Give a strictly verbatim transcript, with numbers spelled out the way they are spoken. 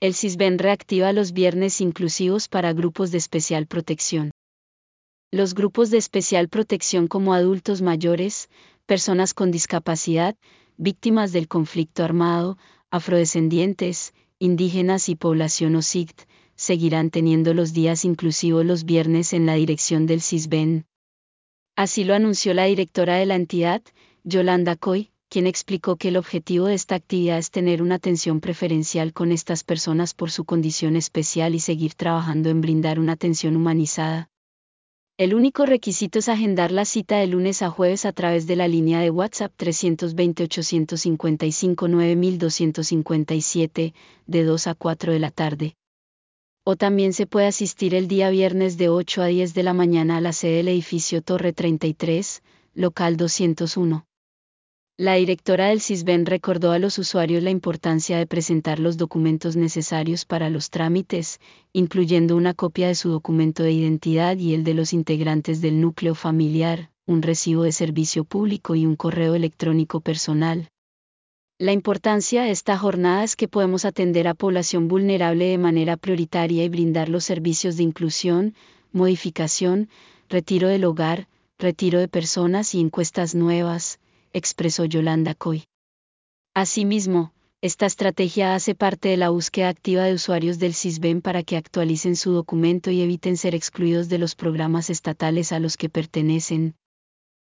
El Sisbén reactiva los viernes inclusivos para grupos de especial protección. Los grupos de especial protección como adultos mayores, personas con discapacidad, víctimas del conflicto armado, afrodescendientes, indígenas y población O S I G T, seguirán teniendo los días inclusivos los viernes en la dirección del Sisbén. Así lo anunció la directora de la entidad, Yolanda Coy, quien explicó que el objetivo de esta actividad es tener una atención preferencial con estas personas por su condición especial y seguir trabajando en brindar una atención humanizada. El único requisito es agendar la cita de lunes a jueves a través de la línea de WhatsApp tres dos cero, ocho cinco cinco, nueve dos cinco siete, de dos a cuatro de la tarde. O también se puede asistir el día viernes de ocho a diez de la mañana a la sede del edificio Torre treinta y tres, local doscientos uno. La directora del Sisbén recordó a los usuarios la importancia de presentar los documentos necesarios para los trámites, incluyendo una copia de su documento de identidad y el de los integrantes del núcleo familiar, un recibo de servicio público y un correo electrónico personal. La importancia de esta jornada es que podemos atender a población vulnerable de manera prioritaria y brindar los servicios de inclusión, modificación, retiro del hogar, retiro de personas y encuestas nuevas, expresó Yolanda Coy. Asimismo, esta estrategia hace parte de la búsqueda activa de usuarios del Sisbén para que actualicen su documento y eviten ser excluidos de los programas estatales a los que pertenecen,